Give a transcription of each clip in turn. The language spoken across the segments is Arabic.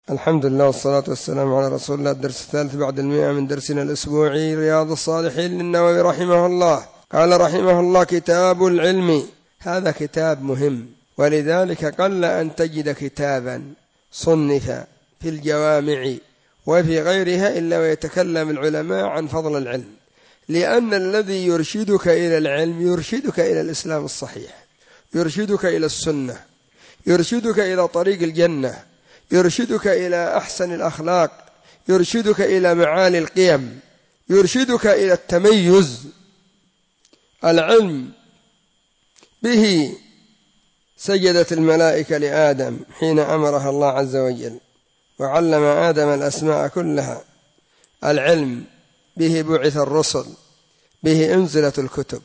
الحمد لله والصلاة والسلام على رسول الله. الدرس الثالث بعد 100 من درسنا الأسبوعي رياض الصالحين للنووي رحمه الله. قال رحمه الله: كتاب العلم. هذا كتاب مهم، ولذلك قل أن تجد كتابا صنف في الجوامع وفي غيرها إلا ويتكلم العلماء عن فضل العلم، لأن الذي يرشدك إلى العلم يرشدك إلى الإسلام الصحيح، يرشدك إلى السنة، يرشدك إلى طريق الجنة، يرشدك إلى أحسن الأخلاق، يرشدك إلى معالي القيم، يرشدك إلى التميز. العلم به سجدت الملائكة لآدم حين أمرها الله عز وجل وعلم آدم الأسماء كلها. العلم به بعث الرسل، به أنزلت الكتب.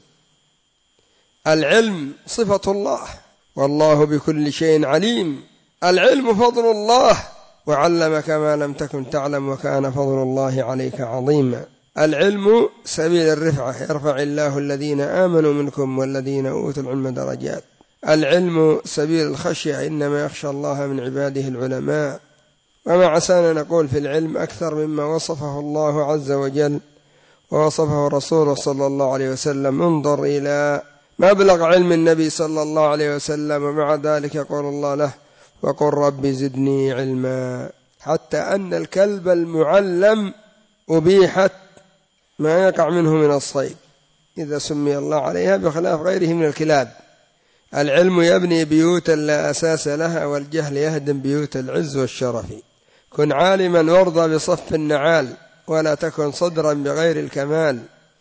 العلم صفة الله، والله بكل شيء عليم. العلم فضل الله، وعلمك ما لم تكن تعلم وكان فضل الله عليك عظيما. العلم سبيل الرفعة، يرفع الله الذين آمنوا منكم والذين أوتوا العلم درجات. العلم سبيل الخشية، إنما يخشى الله من عباده العلماء. وما عسانا نقول في العلم أكثر مما وصفه الله عز وجل ووصفه رسوله صلى الله عليه وسلم. انظر إلى مبلغ علم النبي صلى الله عليه وسلم، ومع ذلك يقول الله له: وقل رب زدني علما. حتى أن الكلب المعلم أبيحت ما يقع منه من الصيد إذا سمي الله عليها، بخلاف غيره من الكلاب. العلم يبني بيوتا لا أساس لها، والجهل يهدم بيوت العز والشرف. كن عالما وارضى بصف النعال، ولا تكن صدرا بغير الكمال.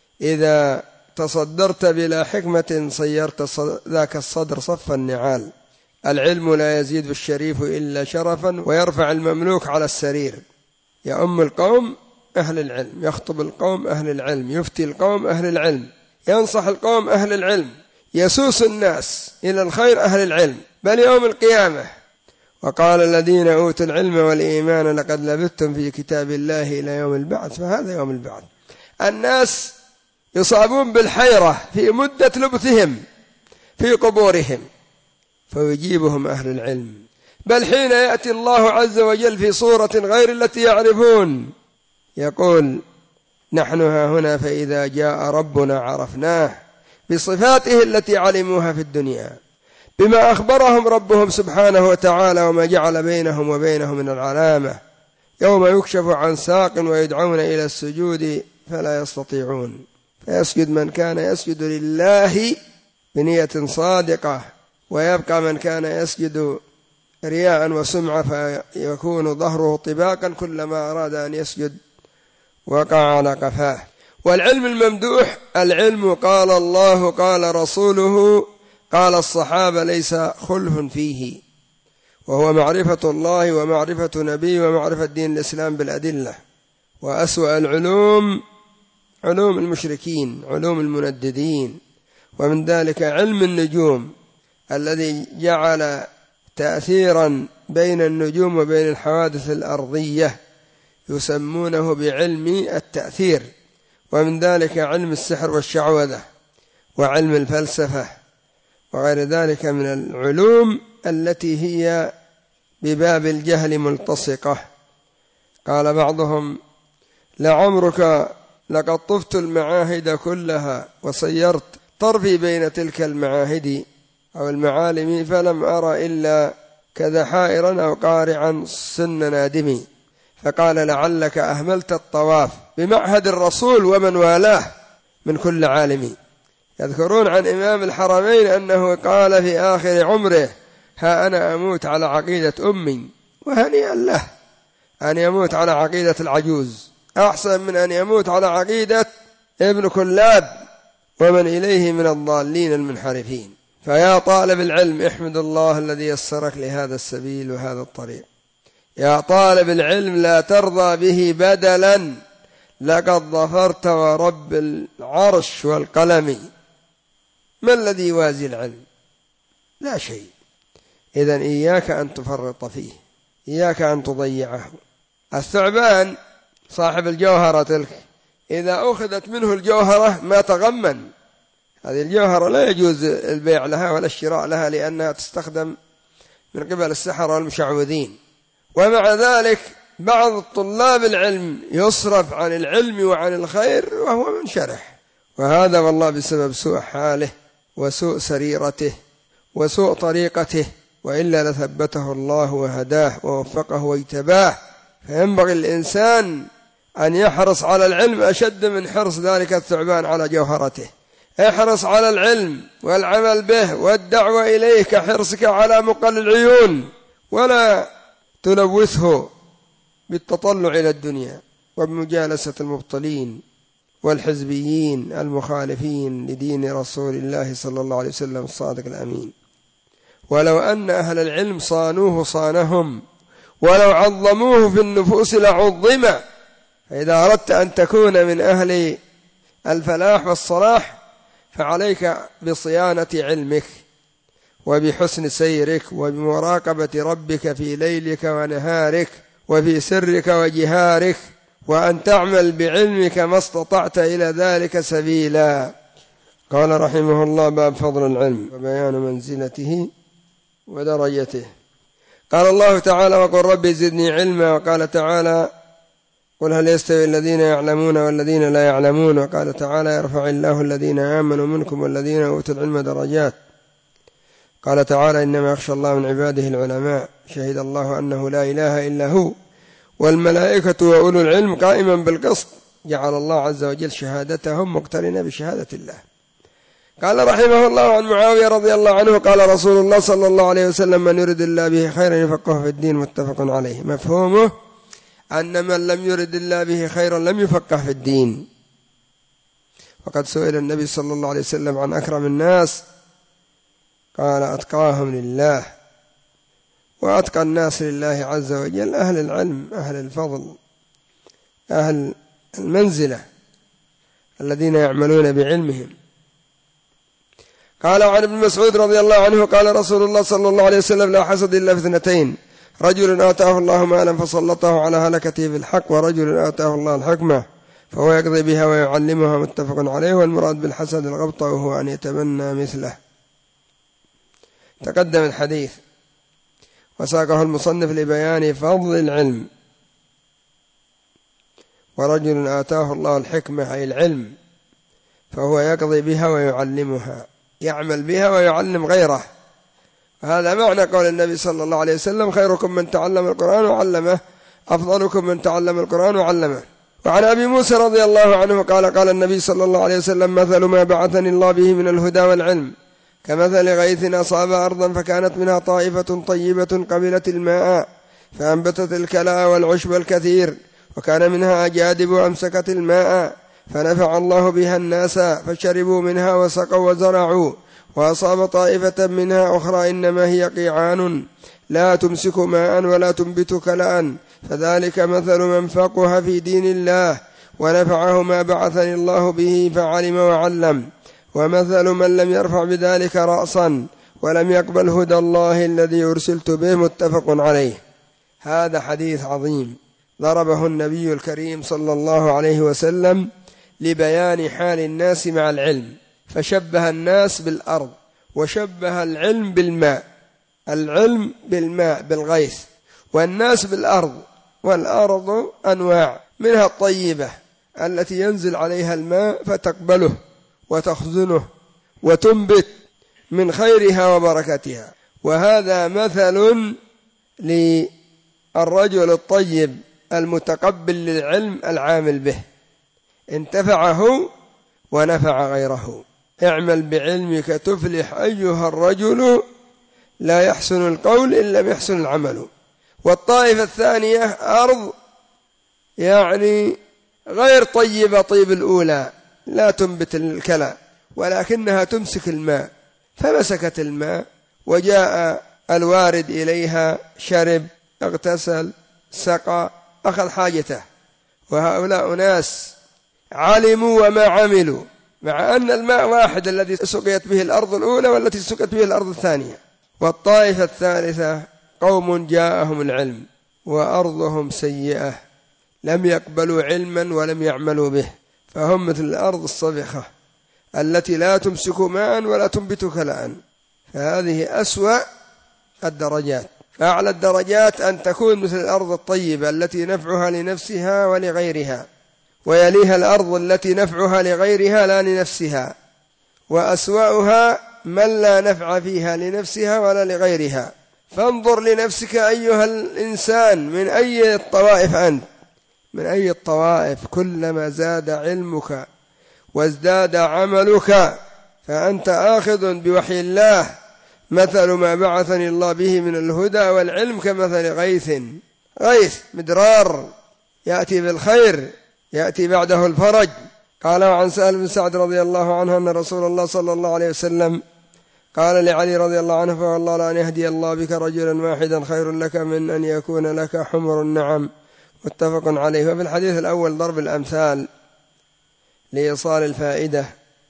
إذا تصدرت بلا حكمة صيرت ذاك الصدر صف النعال. العلم لا يزيد الشريف إلا شرفا، ويرفع المملوك على السرير. يؤم القوم أهل العلم، يخطب القوم أهل العلم، يفتي القوم أهل العلم، ينصح القوم أهل العلم، يسوس الناس إلى الخير أهل العلم، بل يوم القيامة. وقال الذين أوتوا العلم والإيمان لقد لبثتم في كتاب الله إلى يوم البعث. فهذا يوم البعث. الناس يصابون بالحيرة في مدة لبثهم في قبورهم، فيجيبهم أهل العلم. بل حين يأتي الله عز وجل في صورة غير التي يعرفون يقول: نحن هنا فإذا جاء ربنا عرفناه، بصفاته التي علموها في الدنيا، بما أخبرهم ربهم سبحانه وتعالى وما جعل بينهم وبينه من العلامة. يوم يكشف عن ساق ويدعون إلى السجود فلا يستطيعون، فيسجد من كان يسجد لله بنية صادقة، ويبقى من كان يسجد رياء وسمعة فيكون ظهره طباقا، كلما أراد أن يسجد وقع على قفاه. والعلم الممدوح العلم قال الله قال رسوله قال الصحابة ليس خلف فيه، وهو معرفة الله ومعرفة نبيه ومعرفة دين الإسلام بالأدلة. وأسوأ العلوم علوم المشركين، علوم المنددين. ومن ذلك علم النجوم الذي جعل تأثيرا بين النجوم وبين الحوادث الأرضية، يسمونه بعلم التأثير. ومن ذلك علم السحر والشعوذة وعلم الفلسفة وغير ذلك من العلوم التي هي بباب الجهل ملتصقة. قال بعضهم: لعمرك لقد طفت المعاهد كلها وصيرت طرفي بين تلك المعاهد أو المعالم، فلم أرى إلا كذا حائرا أو قارعا سن نادمي. فقال: لعلك أهملت الطواف بمعهد الرسول ومن والاه من كل عالم. يذكرون عن إمام الحرمين أنه قال في آخر عمره: ها أنا أموت على عقيدة أمي، وهنيئا له أن يموت على عقيدة العجوز، أحسن من أن يموت على عقيدة ابن كلاب ومن إليه من الضالين المنحرفين. فيا طالب العلم احمد الله الذي يسرك لهذا السبيل وهذا الطريق. يا طالب العلم لا ترضى به بدلا، لقد ظفرت ورب العرش والقلم. ما الذي يوازي العلم؟ لا شيء. إذن إياك أن تفرط فيه، إياك أن تضيعه. الثعبان صاحب الجوهرة تلك إذا أخذت منه الجوهرة ما تغمن. هذه الجوهرة لا يجوز البيع لها ولا الشراء لها، لأنها تستخدم من قبل السحرة والمشعوذين. ومع ذلك بعض طلاب العلم يصرف عن العلم وعن الخير وهو منشرح، وهذا والله بسبب سوء حاله وسوء سريرته وسوء طريقته، وإلا لثبته الله وهداه ووفقه واجتباه. فينبغي الإنسان أن يحرص على العلم أشد من حرص ذلك الثعبان على جوهرته. احرص على العلم والعمل به والدعوة إليه كحرصك على مقل العيون، ولا تلوثه بالتطلع إلى الدنيا وبمجالسة المبطلين والحزبيين المخالفين لدين رسول الله صلى الله عليه وسلم الصادق الأمين. ولو أن أهل العلم صانوه صانهم، ولو عظموه في النفوس لعظم. فإذا أردت أن تكون من أهل الفلاح والصلاح فعليك بصيانة علمك وبحسن سيرك وبمراقبة ربك في ليلك ونهارك وفي سرك وجهارك، وأن تعمل بعلمك ما استطعت إلى ذلك سبيلا. قال رحمه الله: باب فضل العلم وبيان منزلته ودرجته. قال الله تعالى: وقل رب زدني علما. وقال تعالى: قل هل يستوي الذين يعلمون والذين لا يعلمون. وقال تعالى: يرفع الله الذين آمنوا منكم والذين أوتوا العلم درجات. قال تعالى: إنما يخشى الله من عباده العلماء. شهد الله أنه لا إله إلا هو والملائكة وأولو العلم قائما بالقسط. جعل الله عز وجل شهادتهم مقترنة بشهادة الله. قال رحمه الله عن معاوية رضي الله عنه قال رسول الله صلى الله عليه وسلم: من يرد الله به خيرا يفقهه في الدين. متفق عليه. مفهومه أن من لم يرد الله به خيرا لم يفقه في الدين. وقد سئل النبي صلى الله عليه وسلم عن أكرم الناس، قال: أتقاهم لله. وأتقى الناس لله عز وجل أهل العلم، أهل الفضل، أهل المنزلة، الذين يعملون بعلمهم. قال عن ابن مسعود رضي الله عنه قال رسول الله صلى الله عليه وسلم: لا حسد إلا في اثنتين: رجل آتاه الله مالا فسلطه على هلكته بالحق، ورجل آتاه الله الحكمة فهو يقضي بها ويعلمها. متفق عليه. والمراد بالحسد الغبطة، وهو أن يتمنى مثله. تقدم الحديث وساقه المصنف لبيان فضل العلم. ورجل آتاه الله الحكمة أي العلم فهو يقضي بها ويعلمها، يعمل بها ويعلم غيره. هذا معنى قول النبي صلى الله عليه وسلم: خيركم من تعلم القرآن وعلمه، أفضلكم من تعلم القرآن وعلمه. وعن أبي موسى رضي الله عنه قال النبي صلى الله عليه وسلم: مثل ما بعثني الله به من الهدى والعلم كمثل غيث أصاب أرضا فكانت منها طائفة طيبة قبلت الماء فأنبتت الكلاء والعشب الكثير، وكان منها أجادب أمسكت الماء فنفع الله بها الناس فشربوا منها وسقوا وزرعوا. وأصاب طائفة منها أخرى إنما هي قيعان لا تمسك ماء ولا تنبت كلاء، فذلك مثل من فقه في دين الله ونفعه ما بعثني الله به فعلم وعلم، ومثل من لم يرفع بذلك رأسا ولم يقبل هدى الله الذي أرسلت به. متفق عليه. هذا حديث عظيم ضربه النبي الكريم صلى الله عليه وسلم لبيان حال الناس مع العلم، فشبه الناس بالأرض وشبه العلم بالماء. العلم بالماء بالغيث، والناس بالأرض. والأرض أنواع، منها الطيبة التي ينزل عليها الماء فتقبله وتخزنه وتنبت من خيرها وبركتها. وهذا مثل للرجل الطيب المتقبل للعلم العامل به، انتفعه ونفع غيره. اعمل بعلمك تفلح أيها الرجل، لا يحسن القول إن لم يحسن العمل. والطائفة الثانية أرض يعني غير طيبة طيب الأولى، لا تنبت الكلى ولكنها تمسك الماء، فمسكت الماء وجاء الوارد إليها شرب اغتسل سقى أخذ حاجته. وهؤلاء ناس علموا وما عملوا، مع أن الماء واحد الذي سقيت به الأرض الأولى والتي سقيت به الأرض الثانية. والطائفة الثالثة قوم جاءهم العلم وأرضهم سيئة، لم يقبلوا علما ولم يعملوا به، فهم مثل الأرض الصبخة التي لا تمسك ماء ولا تنبت كلاء. فهذه أسوأ الدرجات. فأعلى الدرجات أن تكون مثل الأرض الطيبة التي نفعها لنفسها ولغيرها، ويليها الأرض التي نفعها لغيرها لا لنفسها، وأسوأها من لا نفع فيها لنفسها ولا لغيرها. فانظر لنفسك أيها الإنسان، من أي الطوائف أنت، من أي الطوائف. كلما زاد علمك وازداد عملك فأنت آخذ بوحي الله. مثل ما بعثني الله به من الهدى والعلم كمثل غيث مدرار يأتي بالخير، يأتي بعده الفرج. قال عن سهل بن سعد رضي الله عنه أن رسول الله صلى الله عليه وسلم قال لعلي رضي الله عنه: فوالله لأن يهدي الله بك رجلا واحدا خير لك من أن يكون لك حمر النعم. متفق عليه. وفي الحديث الأول ضرب الأمثال لإيصال الفائدة،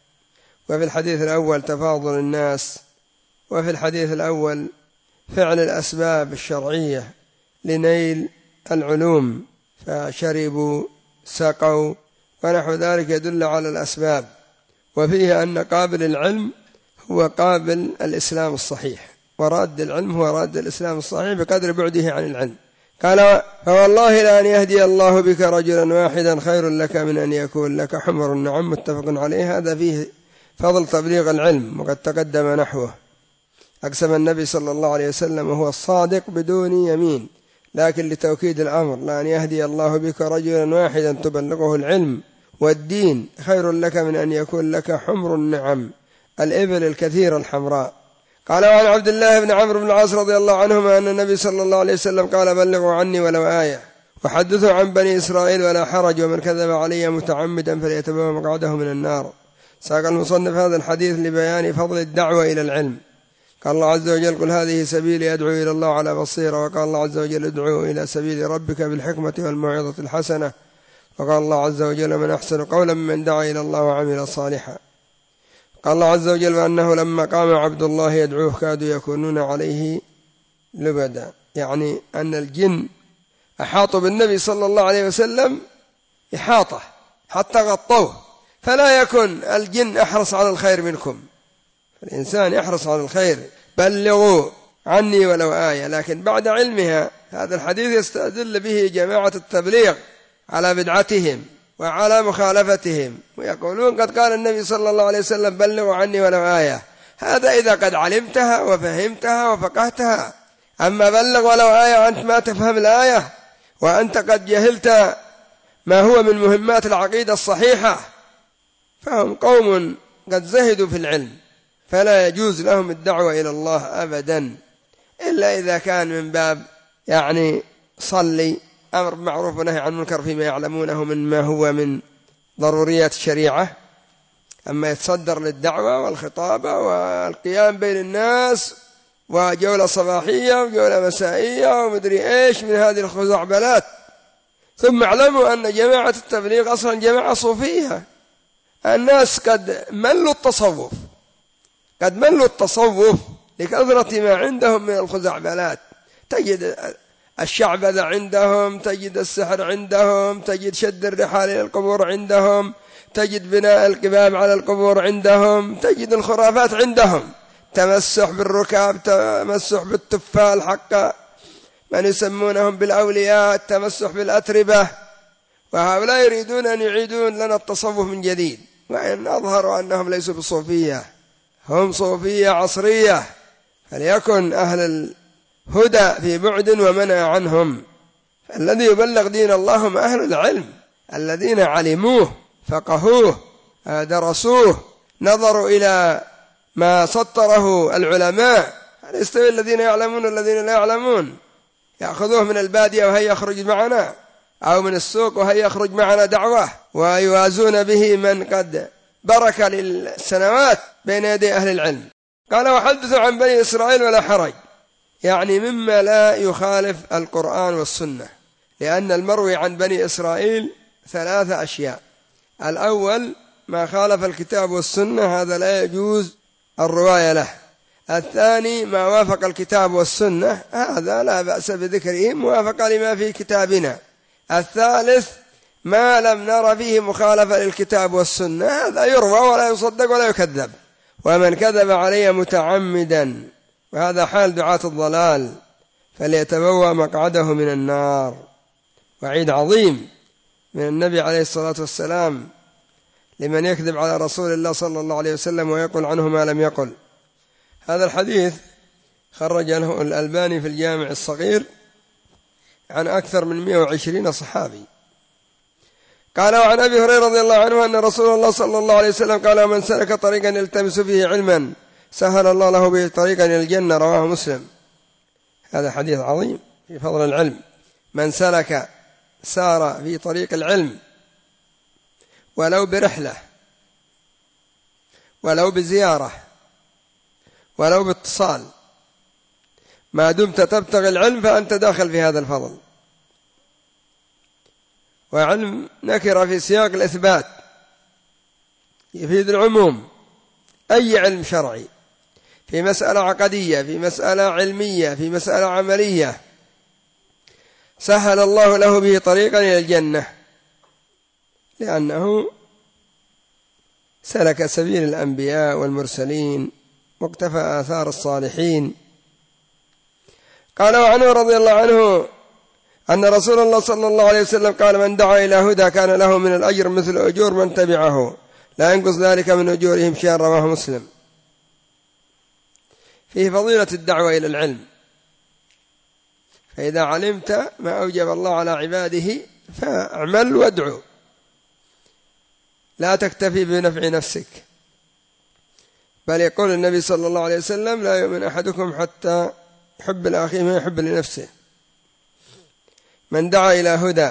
وفي الحديث الأول تفاضل الناس، وفي الحديث الأول فعل الأسباب الشرعية لنيل العلوم، فشربوا سقوا ونحو ذلك يدل على الأسباب. وفيه أن قابل العلم هو قابل الإسلام الصحيح، وراد العلم هو راد الإسلام الصحيح بقدر بعده عن العلم. قال: فوالله لأن يهدي الله بك رجلا واحدا خير لك من أن يكون لك حمر النعم. متفق عليه. هذا فيه فضل تبليغ العلم، وقد تقدم نحوه. أقسم النبي صلى الله عليه وسلم وهو الصادق بدون يمين، لكن لتوكيد الأمر: لأن يهدي الله بك رجلا واحدا تبلغه العلم والدين خير لك من أن يكون لك حمر النعم، الإبل الكثير الحمراء. قال: وعن عبد الله بن عمرو بن العاص رضي الله عنهما أن النبي صلى الله عليه وسلم قال: بلغوا عني ولو آية، وحدثوا عن بني إسرائيل ولا حرج، ومن كذب علي متعمدا فليتبوأ مقعده من النار. ساق المصنف هذا الحديث لبيان فضل الدعوة إلى العلم. قال الله عز وجل: قل هذه سبيلي أدعو إلى الله على بصيرة. وقال الله عز وجل: ادعوا إلى سبيل ربك بالحكمة والموعظة الحسنة. وقال الله عز وجل: من أحسن قولا ممن دعا إلى الله وعمل صالحا. قال الله عز وجل: وأنه لما قام عبد الله يدعوه كادوا يكونون عليه لبدا، يعني أن الجن أحاطوا بالنبي صلى الله عليه وسلم إحاطة حتى غطوه. فلا يكن الجن أحرص على الخير منكم، الإنسان يحرص على الخير. بلغوا عني ولو آية. لكن بعد علمها هذا الحديث يستدل به جماعة التبليغ على بدعتهم وعلى مخالفتهم، ويقولون: قد قال النبي صلى الله عليه وسلم: بلغوا عني ولو آية. هذا إذا قد علمتها وفهمتها وفقهتها. أما بلغ ولو آية وأنت ما تفهم الآية، وأنت قد جهلت ما هو من مهمات العقيدة الصحيحة، فهم قوم قد زهدوا في العلم، فلا يجوز لهم الدعوة إلى الله أبدا، إلا إذا كان من باب يعني صلي، أمر بالمعروف ونهي عن المنكر فيما يعلمونه مما هو من ضروريات الشريعة. أما يتصدر للدعوة والخطابة والقيام بين الناس وجولة صباحية وجولة مسائية ومدري إيش من هذه الخزعبلات. ثم اعلموا أن جماعة التبليغ أصلا جماعة صوفية. الناس قد ملوا التصوف لكثرة ما عندهم من الخزعبلات. تجد الشعبذة عندهم، تجد السحر عندهم، تجد شد الرحال إلى القبور عندهم، تجد بناء القباب على القبور عندهم، تجد الخرافات عندهم، تمسح بالركاب، تمسح بالتفال حق من يسمونهم بالأولياء، التمسح بالأتربة. وهؤلاء يريدون أن يعيدون لنا التصوف من جديد، وإن أظهروا أنهم ليسوا بصوفية، هم صوفية عصرية. فليكن أهل الهدى في بعد ومنع عنهم. الذي يبلغ دين الله هم أهل العلم الذين علموه فقهوه درسوه، نظروا إلى ما سطره العلماء. هل يستوي الذين يعلمون والذين لا يعلمون؟ يأخذوه من البادية وهي يخرج معنا، أو من السوق وهي يخرج معنا دعوة، ويوازون به من قد برك للسنوات بين يدي أهل العلم. قال: وحدثوا عن بني إسرائيل ولا حرج، يعني مما لا يخالف القرآن والسنة، لأن المروي عن بني إسرائيل 3 أشياء. الأول ما خالف الكتاب والسنة، هذا لا يجوز الرواية له. الثاني ما وافق الكتاب والسنة، هذا لا بأس بذكره موافقة لما في كتابنا. الثالث ما لم نر فيه مخالفة للكتاب والسنة، هذا يروى ولا يصدق ولا يكذب. ومن كذب علي متعمدا، وهذا حال دعاة الضلال، فليتبوأ مقعده من النار. وعيد عظيم من النبي عليه الصلاة والسلام لمن يكذب على رسول الله صلى الله عليه وسلم ويقول عنه ما لم يقل. هذا الحديث خرج له الألباني في الجامع الصغير عن أكثر من 120 صحابي. قال: وعن أبي هريرة رضي الله عنه أن رسول الله صلى الله عليه وسلم قال: من سلك طريقا يلتمس فيه علما سهل الله له به طريقا إلى الجنة. رواه مسلم. هذا حديث عظيم في فضل العلم. من سلك سار في طريق العلم ولو برحلة ولو بزيارة ولو باتصال، ما دمت تبتغي العلم فأنت داخل في هذا الفضل. وعلم نكرة في سياق الإثبات يفيد العموم. أي علم شرعي في مسألة عقدية، في مسألة علمية، في مسألة عملية، سهل الله له به طريقا إلى الجنة، لأنه سلك سبيل الأنبياء والمرسلين واقتفى آثار الصالحين. قال: وعنه رضي الله عنه أن رسول الله صلى الله عليه وسلم قال: من دعا إلى هدى كان له من الأجر مثل أجور من تبعه لا ينقص ذلك من أجورهم شيئا. رواه مسلم. فيه فضيلة الدعوة إلى العلم. فإذا علمت ما أوجب الله على عباده فاعمل وادعو، لا تكتفي بنفع نفسك. بل يقول النبي صلى الله عليه وسلم: لا يؤمن أحدكم حتى يحب لأخيه ما يحب لنفسه. من دعا إلى هدى،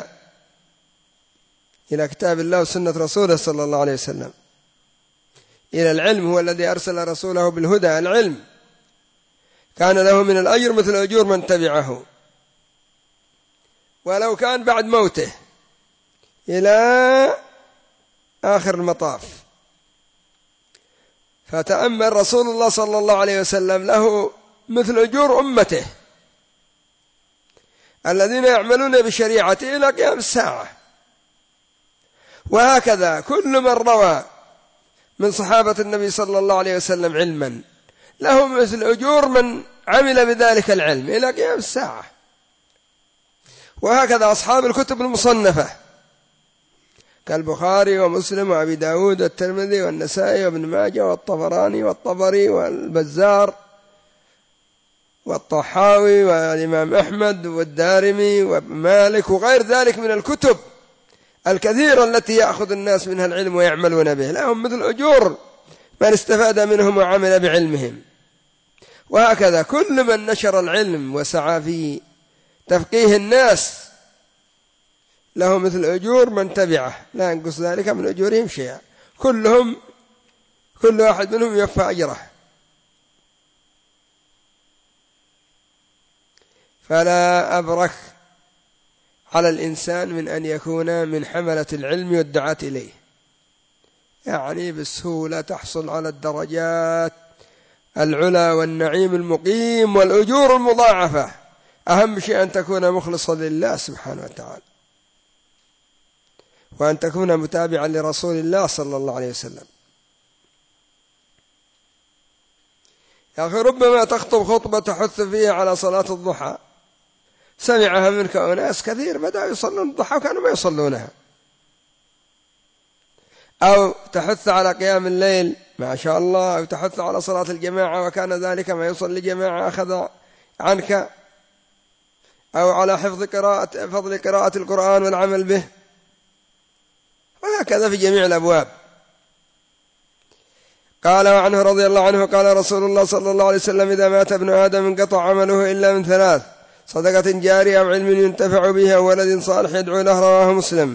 إلى كتاب الله وسنة رسوله صلى الله عليه وسلم، إلى العلم، هو الذي أرسل رسوله بالهدى العلم، كان له من الأجر مثل أجور من تبعه ولو كان بعد موته إلى آخر المطاف. فتأمل رسول الله صلى الله عليه وسلم له مثل أجور أمته الذين يعملون بشريعته إلى قيام الساعة. وهكذا كل من روى من صحابة النبي صلى الله عليه وسلم علما له مثل أجور من عمل بذلك العلم إلى قيام الساعة. وهكذا أصحاب الكتب المصنفة كالبخاري ومسلم وأبي داود والترمذي والنسائي وابن ماجه والطبراني والطبري والبزار والطحاوي والإمام أحمد والدارمي ومالك وغير ذلك من الكتب الكثيرة التي يأخذ الناس منها العلم ويعملون به، لهم مثل أجور من استفاد منهم وعمل بعلمهم. وهكذا كل من نشر العلم وسعى في تفقيه الناس له مثل أجور من تبعه لا ينقص ذلك من أجورهم شيئا. كل واحد منهم يوفى أجره. فلا أبرك على الإنسان من أن يكون من حملة العلم والدعاة إليه، يعني بسهولة تحصل على الدرجات العلا والنعيم المقيم والأجور المضاعفة. أهم شيء أن تكون مخلصا لله سبحانه وتعالى، وأن تكون متابعا لرسول الله صلى الله عليه وسلم. يا أخي ربما تخطب خطبة تحث فيها على صلاة الضحى، سمعها منك أناس كثير بدأوا يصلون الضحى وكانوا ما يصلونها، أو تحث على قيام الليل ما شاء الله، أو تحث على صلاة الجماعة وكان ذلك ما يصلي جماعة أخذ عنك، أو على فضل قراءة القرآن والعمل به، وهكذا في جميع الأبواب. قال: وعنه رضي الله عنه قال رسول الله صلى الله عليه وسلم: إذا مات ابن آدم انقطع عمله إلا من ثلاث: صدقة جارية أو علم ينتفع به أو ولد صالح يدعو له. رواه مسلم.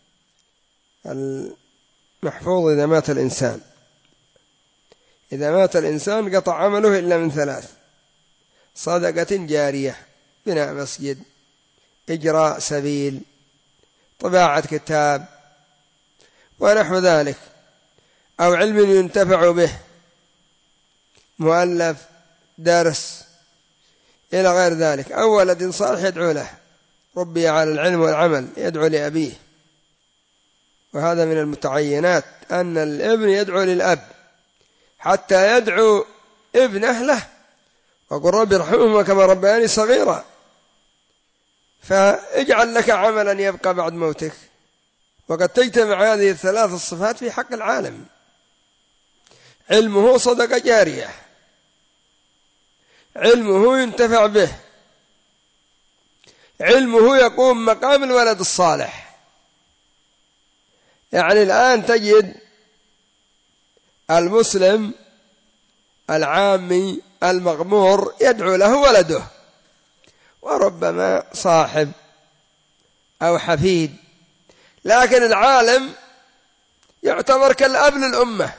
المحفوظ إذا مات الإنسان قطع عمله إلا من ثلاث: صدقة جارية، بناء مسجد، إجراء سبيل، طباعة كتاب ونحو ذلك، أو علم ينتفع به، مؤلف، درس، إلى غير ذلك، أو ولد صالح يدعو له، ربي على العلم والعمل، يدعو لأبيه. وهذا من المتعينات أن الابن يدعو للأب حتى يدعو ابنه له، وقل رب ارحمهما كما ربياني صغيرا. فاجعل لك عملا يبقى بعد موتك. وقد تجتمع هذه الثلاث الصفات في حق العالم: علمه صدقة جارية، علمه ينتفع به، علمه يقوم مقام الولد الصالح. يعني الآن تجد المسلم العامي المغمور يدعو له ولده، وربما صاحب أو حفيد، لكن العالم يعتبر كالأب للأمة،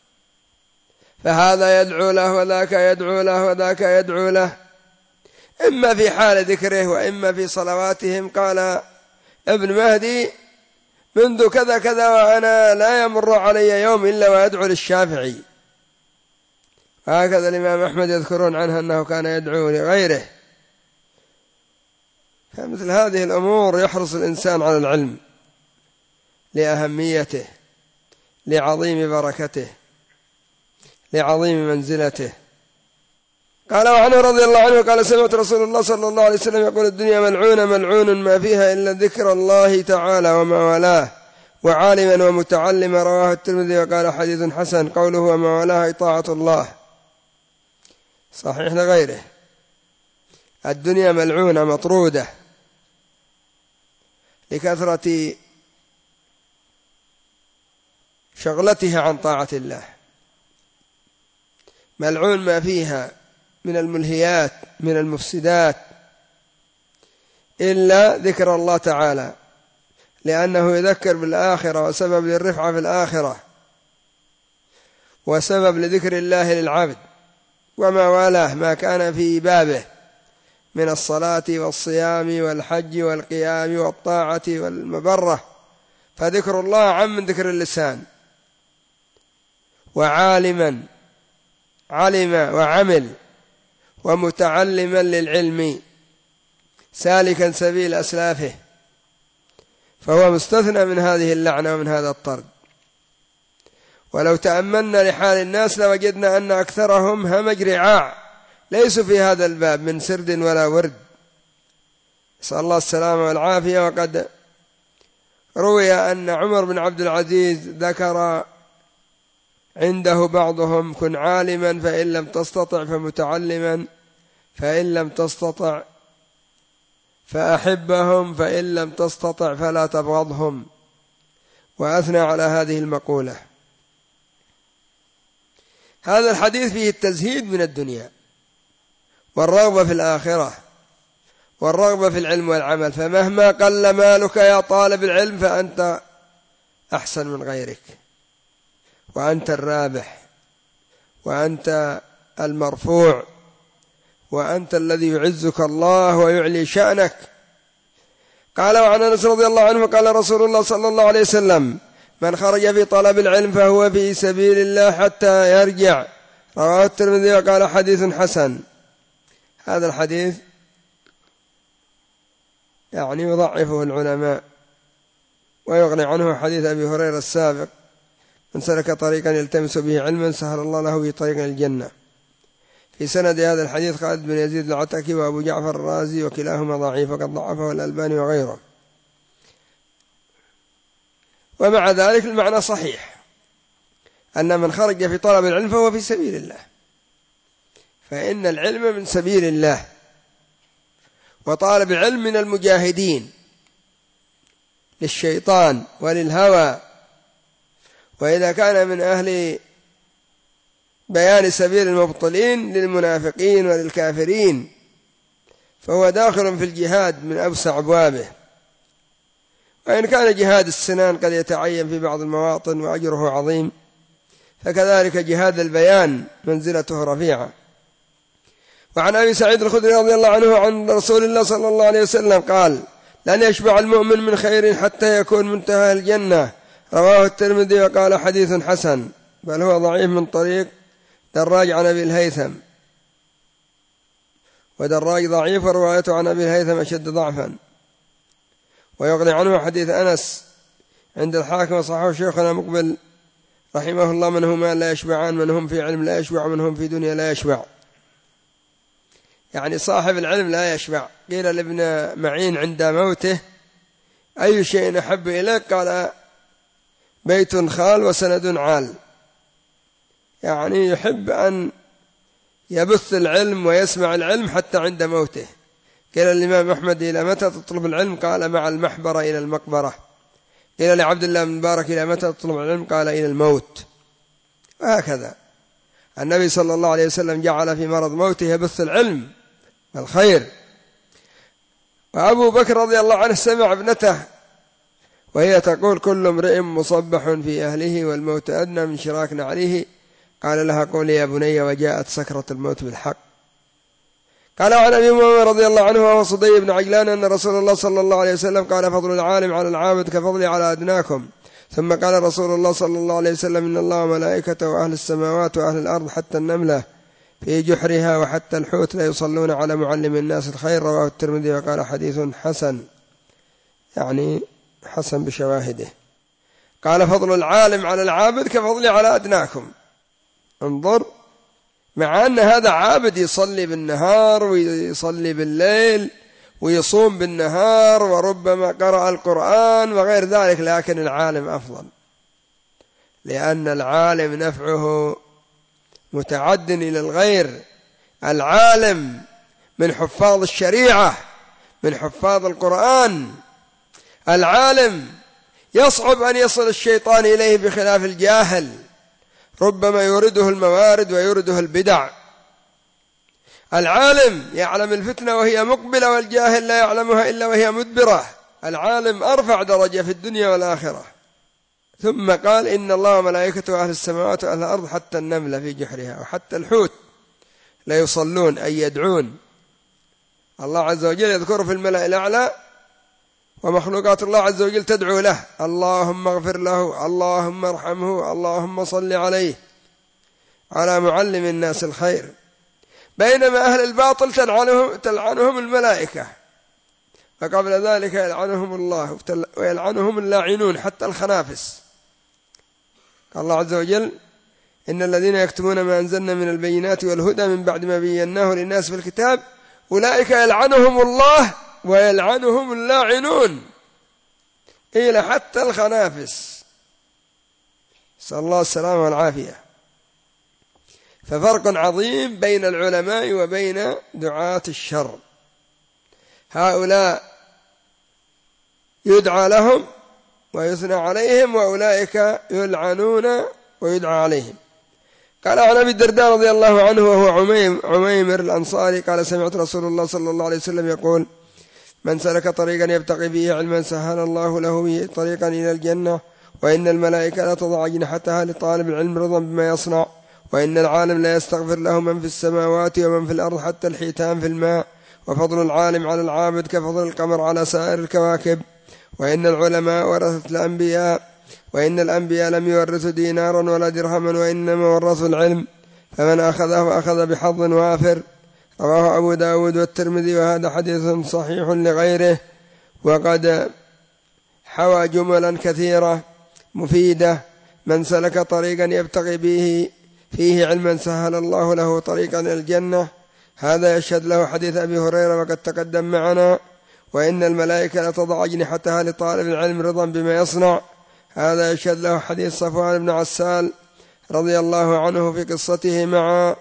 فهذا يدعو له وذاك يدعو له وذاك يدعو له، إما في حال ذكره وإما في صلواتهم. قال ابن مهدي: منذ كذا كذا وأنا لا يمر علي يوم إلا ويدعو للشافعي. هكذا الإمام أحمد يذكرون عنه أنه كان يدعو لغيره. فمثل هذه الأمور يحرص الإنسان على العلم لأهميته، لعظيم بركته، لعظيم منزلته. قال: وعنه رضي الله عنه قال: سمعت رسول الله صلى الله عليه وسلم يقول: الدنيا ملعونة ملعون ما فيها إلا ذكر الله تعالى وما والاه وعالما ومتعلما. رواه الترمذي وقال: حديث حسن. قوله وما والاه طاعة الله، صحيح لغيره. الدنيا ملعونة مطرودة لكثرة شغلتها عن طاعة الله، ملعون ما فيها من الملهيات من المفسدات إلا ذكر الله تعالى، لأنه يذكر بالآخرة وسبب للرفعة في الآخرة وسبب لذكر الله للعبد. وما والاه ما كان في بابه من الصلاة والصيام والحج والقيام والطاعة والمبرة، فذكر الله عام من ذكر اللسان. وعالما علم وعمل، ومتعلما للعلم سالكا سبيل أسلافه، فهو مستثنى من هذه اللعنة ومن هذا الطرد. ولو تأملنا لحال الناس لوجدنا أن أكثرهم همج رعاع، ليسوا في هذا الباب من سرد ولا ورد، نسأل الله السلامة والعافية. وقد روي أن عمر بن عبد العزيز ذكر عنده بعضهم: كن عالما فإن لم تستطع فمتعلما، فإن لم تستطع فأحبهم، فإن لم تستطع فلا تبغضهم. وأثنى على هذه المقولة. هذا الحديث فيه التزهيد من الدنيا والرغبة في الآخرة والرغبة في العلم والعمل. فمهما قل مالك يا طالب العلم فأنت أحسن من غيرك، وأنت الرابح، وأنت المرفوع، وأنت الذي يعزك الله ويعلي شأنك. قال: وعن أنس رضي الله عنه قال رسول الله صلى الله عليه وسلم: من خرج في طلب العلم فهو في سبيل الله حتى يرجع. رواه الترمذي وقال: حديث حسن. هذا الحديث يعني يضعفه العلماء ويغني عنه حديث أبي هريرة السابق: من سلك طريقا يلتمس به علما سهل الله له به طريقا الجنة. في سند هذا الحديث خالد بن يزيد العتكي وأبو جعفر الرازي، وكلاهما ضعيف وقد ضعفه الألباني وغيره. ومع ذلك المعنى صحيح، أن من خرج في طلب العلم فهو في سبيل الله، فإن العلم من سبيل الله، وطالب العلم من المجاهدين للشيطان وللهوى. وإذا كان من أهل بيان سبيل المبطلين للمنافقين وللكافرين فهو داخل في الجهاد من أوسع أبوابه. وإن كان جهاد السنان قد يتعين في بعض المواطن وأجره عظيم، فكذلك جهاد البيان منزلته رفيعة. وعن أبي سعيد الخدري رضي الله عنه عن رسول الله صلى الله عليه وسلم قال: لن يشبع المؤمن من خير حتى يكون منتهى الجنة. رواه الترمذي وقال: حديث حسن، بل هو ضعيف من طريق دراج عن أبي الهيثم، ودراج ضعيف وروايته عن أبي الهيثم أشد ضعفا. ويغني عنه حديث أنس عند الحاكم وصححه شيخنا مقبل رحمه الله: من هما لا يشبعان، من هم في علم لا يشبع، من هم في دنيا لا يشبع. يعني صاحب العلم لا يشبع. قيل لابن معين عند موته: أي شيء أحب إليك؟ قال: بيت خال وسند عال. يعني يحب أن يبث العلم ويسمع العلم حتى عند موته. قيل الإمام أحمد: إلى متى تطلب العلم؟ قال: مع المحبرة إلى المقبرة. قيل لعبد الله بن مبارك: إلى متى تطلب العلم؟ قال: إلى الموت. وهكذا النبي صلى الله عليه وسلم جعل في مرض موته يبث العلم والخير. وأبو بكر رضي الله عنه سمع ابنته وهي تقول: كل امرئ مصبح في أهله والموت أدنى من شراك نعله. قال لها: قولي يا بني، وجاءت سكرة الموت بالحق. قال عن أبي أمامة رضي الله عنه وهو صدي بن عجلان أن رسول الله صلى الله عليه وسلم قال: فضل العالم على العابد كفضلي على أدناكم. ثم قال رسول الله صلى الله عليه وسلم: إن الله وملائكته وأهل السماوات وأهل الأرض حتى النملة في جحرها وحتى الحوت لا يصلون على معلم الناس الخير. رواه الترمذي وقال: حديث حسن، يعني حسن بشواهده. قال: فضل العالم على العابد كفضلي على أدناكم. انظر، مع أن هذا عابد يصلي بالنهار ويصلي بالليل ويصوم بالنهار وربما قرأ القرآن وغير ذلك، لكن العالم أفضل، لأن العالم نفعه متعد إلى الغير. العالم من حفاظ الشريعة، من حفاظ القرآن. العالم يصعب أن يصل الشيطان إليه بخلاف الجاهل، ربما يورده الموارد ويورده البدع. العالم يعلم الفتنة وهي مقبلة، والجاهل لا يعلمها إلا وهي مدبرة. العالم أرفع درجة في الدنيا والآخرة. ثم قال: إن الله وملائكته أهل السماوات وأهل الأرض حتى النملة في جحرها وحتى الحوت لا يصلون، أي يدعون. الله عز وجل يذكر في الملأ الأعلى، ومخلوقات الله عز وجل تدعو له: اللهم اغفر له، اللهم ارحمه، اللهم صل عليه، على معلم الناس الخير. بينما أهل الباطل تلعنهم الملائكة، فقبل ذلك يلعنهم الله ويلعنهم اللاعنون حتى الخنافس. قال الله عز وجل: إن الذين يكتمون ما أنزلنا من البينات والهدى من بعد ما بيناه للناس في الكتاب أولئك يلعنهم الله ويلعنهم اللاعنون. قيل حتى الخنافس، نسأل الله السلامة والعافية. ففرق عظيم بين العلماء وبين دعاة الشر. هؤلاء يدعى لهم ويثنى عليهم، وأولئك يلعنون ويدعى عليهم. قال عن أبي الدرداء رضي الله عنه وهو عميمر الأنصاري قال: سمعت رسول الله صلى الله عليه وسلم يقول: من سلك طريقا يبتغي به علما سهل الله له به طريقا إلى الجنة، وإن الملائكة لا تضع أجنحتها لطالب العلم رضا بما يصنع، وإن العالم لا يستغفر له من في السماوات ومن في الأرض حتى الحيتان في الماء، وفضل العالم على العابد كفضل القمر على سائر الكواكب، وإن العلماء ورثة الأنبياء، وإن الأنبياء لم يورثوا دينارا ولا درهما وإنما ورثوا العلم، فمن أخذه أخذ بحظ وافر. رواه أبو داود والترمذي، وهذا حديث صحيح لغيره، وقد حوى جملا كثيرة مفيدة. من سلك طريقا يبتغي به فيه علما سهل الله له طريقا إلى الجنة، هذا يشهد له حديث أبي هريرة وقد تقدم معنا. وإن الملائكة لتضع أجنحتها لطالب العلم رضا بما يصنع، هذا يشهد له حديث صفوان بن عسال رضي الله عنه في قصته مع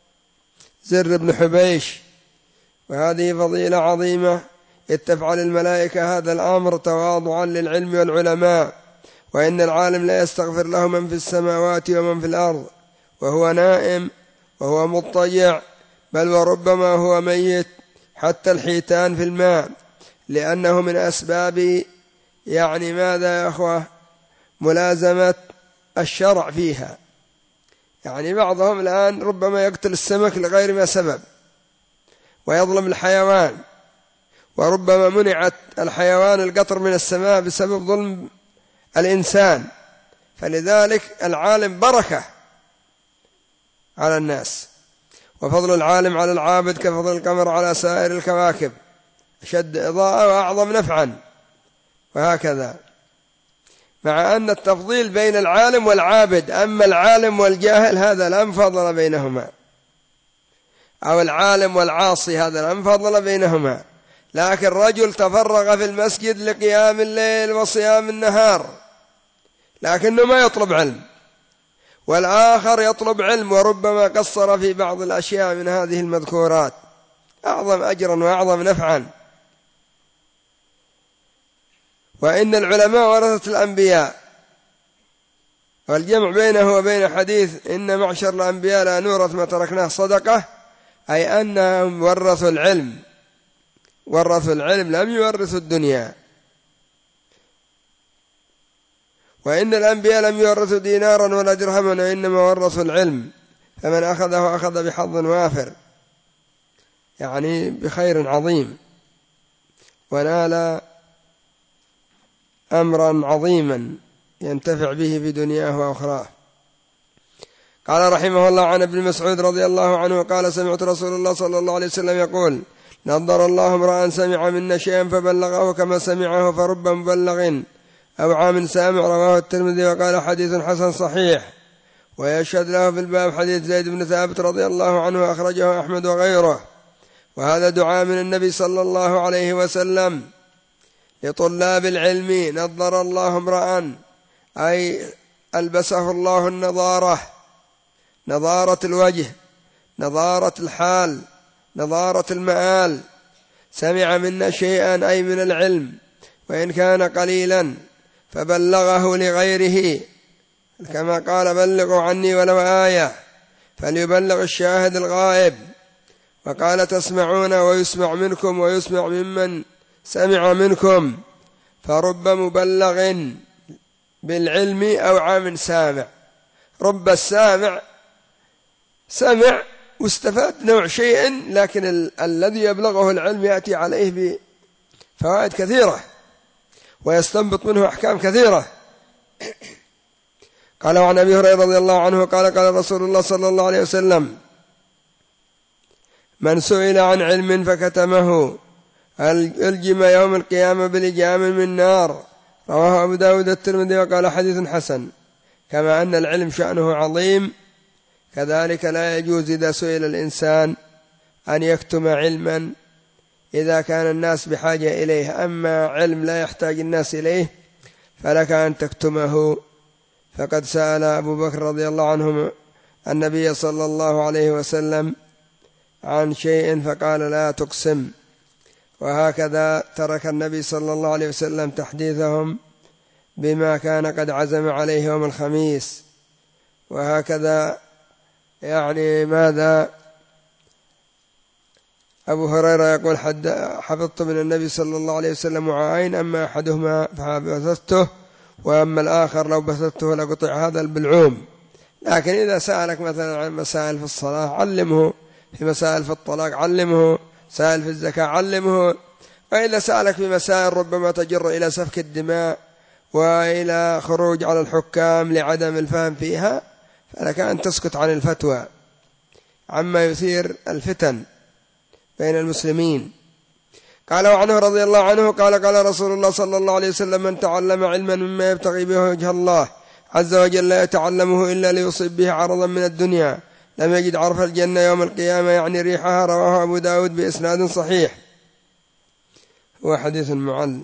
زر بن حبيش. وهذه فضيلة عظيمة، إذ تفعل الملائكة هذا الأمر تواضعا للعلم والعلماء. وإن العالم لا يستغفر له من في السماوات ومن في الأرض وهو نائم وهو مضطجع، بل وربما هو ميت، حتى الحيتان في الماء، لأنه من أسباب يعني ماذا يا أخوة؟ ملازمة الشرع فيها. يعني بعضهم الآن ربما يقتل السمك لغير ما سبب ويظلم الحيوان، وربما منعت الحيوان القطر من السماء بسبب ظلم الإنسان. فلذلك العالم بركة على الناس. وفضل العالم على العابد كفضل القمر على سائر الكواكب، أشد إضاءة وأعظم نفعا، وهكذا. مع أن التفضيل بين العالم والعابد، أما العالم والجاهل هذا لا فضل بينهما. أو العالم والعاصي، هذا لا فضل بينهما. لكن رجل تفرغ في المسجد لقيام الليل وصيام النهار لكنه ما يطلب علم، والآخر يطلب علم وربما قصر في بعض الأشياء من هذه المذكورات، أعظم أجرا وأعظم نفعا. وإن العلماء ورثة الأنبياء، والجمع بينه وبين حديث إن معشر الأنبياء لا نورث ما تركناه صدقة، أي أنهم ورثوا العلم، ورثوا العلم لم يورثوا الدنيا. وإن الأنبياء لم يورثوا دينارا ولا درهما وإنما ورثوا العلم، فمن أخذه أخذ بحظ وافر، يعني بخير عظيم، ونال أمرا عظيما ينتفع به في دنياه وأخراه. قال رحمه الله عن ابن مسعود رضي الله عنه قال سمعت رسول الله صلى الله عليه وسلم يقول نضر الله امرأ سمع منا شيئا فبلغه كما سمعه فرب مبلغ أو عام سامع. رواه الترمذي وقال حديث حسن صحيح. ويشهد له في الباب حديث زيد بن ثابت رضي الله عنه أخرجه أحمد وغيره. وهذا دعاء من النبي صلى الله عليه وسلم لطلاب العلم. نضر الله امرأ أي ألبسه الله النضارة، نضارة الوجه، نضارة الحال، نضارة المآل. سمع منا شيئا أي من العلم وإن كان قليلا فبلغه لغيره، كما قال بلغوا عني ولو آية، فليبلغ الشاهد الغائب. وقال تسمعون ويسمع منكم ويسمع ممن سمع منكم، فرب مبلغ بالعلم أو عام سامع. رب السامع سمع واستفاد نوع شيء، لكن الذي يبلغه العلم يأتي عليه بفوائد كثيرة ويستنبط منه أحكام كثيرة. قال عن أبي هريرة رضي الله عنه قال قال رسول الله صلى الله عليه وسلم من سئل عن علم فكتمه ألجم يوم القيامة بلجام من نار. رواه أبو داود الترمذي وقال حديث حسن. كما أن العلم شأنه عظيم، كذلك لا يجوز إذا سئل الإنسان أن يكتم علما إذا كان الناس بحاجة إليه. أما علم لا يحتاج الناس إليه فلك أن تكتمه. فقد سأل أبو بكر رضي الله عنه النبي صلى الله عليه وسلم عن شيء فقال لا تقسم، وهكذا ترك النبي صلى الله عليه وسلم تحديثهم بما كان قد عزم عليه يوم الخميس. وهكذا يعني ماذا أبو هريرة يقول حفظت من النبي صلى الله عليه وسلم وعين، أما أحدهما فبثثته وأما الآخر لو بثثته لقطع هذا البلعوم. لكن إذا سألك مثلا عن مسائل في الصلاة علمه، في مسائل في الطلاق علمه، سائل في الزكاة علمه. وإذا سألك في مسائل ربما تجر إلى سفك الدماء وإلى خروج على الحكام لعدم الفهم فيها، فلك أن تسكت عن الفتوى عما يثير الفتن بين المسلمين. قال عنه رضي الله عنه قال قال رسول الله صلى الله عليه وسلم من تعلم علما مما يبتغي به وجه الله عز وجل لا يتعلمه إلا ليصيب به عرضا من الدنيا لم يجد عرف الجنة يوم القيامة، يعني ريحها. رواه أبو داود بإسناد صحيح. هو حديث معل،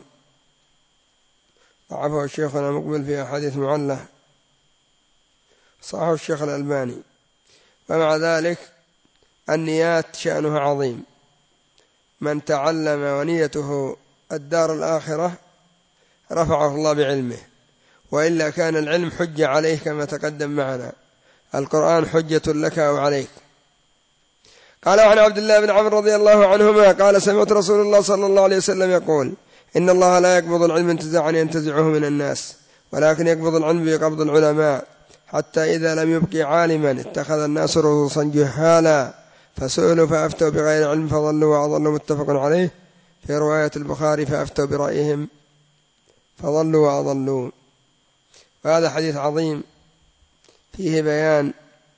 ضعفه الشيخنا مقبل في أحاديث معلة، صححه الشيخ الألباني. ومع ذلك النيات شأنها عظيم. من تعلم ونيته الدار الآخرة رفعه الله بعلمه، وإلا كان العلم حجة عليه كما تقدم معنا. القرآن حجة لك أو عليك. قال عن عبد الله بن عمرو رضي الله عنهما قال سمعت رسول الله صلى الله عليه وسلم يقول إن الله لا يقبض العلم انتزاعا ينتزعه من الناس، ولكن يقبض العلم بقبض العلماء، حتى إذا لم يبقي عالما اتخذ الناس رؤوسا جهالا فسئلوا فأفتوا بغير علم فضلوا وأضلوا. متفق عليه. في رواية البخاري فأفتوا برأيهم فضلوا وأضلوا. وهذا حديث عظيم فيه بيان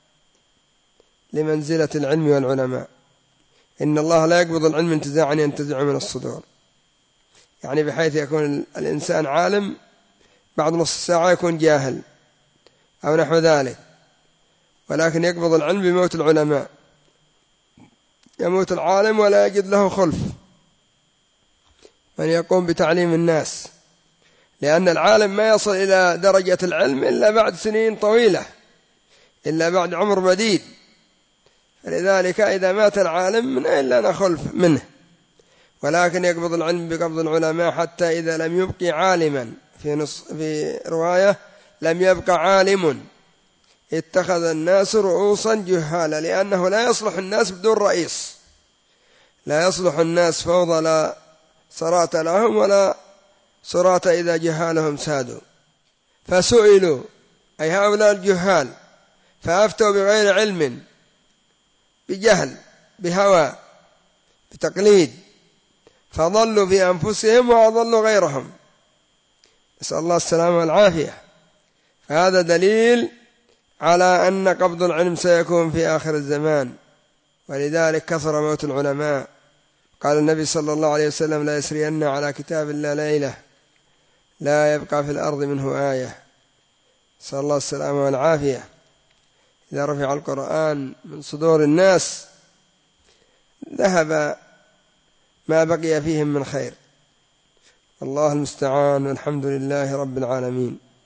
لمنزلة العلم والعلماء. إن الله لا يقبض العلم انتزاعا ينتزع من الصدور، يعني بحيث يكون الإنسان عالم بعد نصف ساعة يكون جاهل أو نحو ذلك، ولكن يقبض العلم بموت العلماء. يموت العالم ولا يجد له خلف من يقوم بتعليم الناس، لأن العالم ما يصل إلى درجة العلم إلا بعد سنين طويلة، إلا بعد عمر مديد. فلذلك إذا مات العالم من أين لا نخلف منه، ولكن يقبض العلم بقبض العلماء حتى إذا لم يبقي عالما، في رواية لم يبقى عالم اتخذ الناس رؤوسا جهالا، لأنه لا يصلح الناس بدون رئيس، لا يصلح الناس فوضى لا صراط لهم ولا صراط إذا جهالهم سادوا. فسئلوا أي هؤلاء الجهال فأفتوا بغير علم، بجهل، بهوى، بتقليد، فضلوا في أنفسهم وأضلوا غيرهم، نسأل الله السلامة والعافية. فهذا دليل على أن قبض العلم سيكون في آخر الزمان، ولذلك كثر موت العلماء. قال النبي صلى الله عليه وسلم: لا يسرين على كتاب الله ليلة لا يبقى في الأرض منه آية. نسأل الله السلامة والعافية. إذا رفع القرآن من صدور الناس ذهب ما بقي فيهم من خير. الله المستعان، والحمد لله رب العالمين.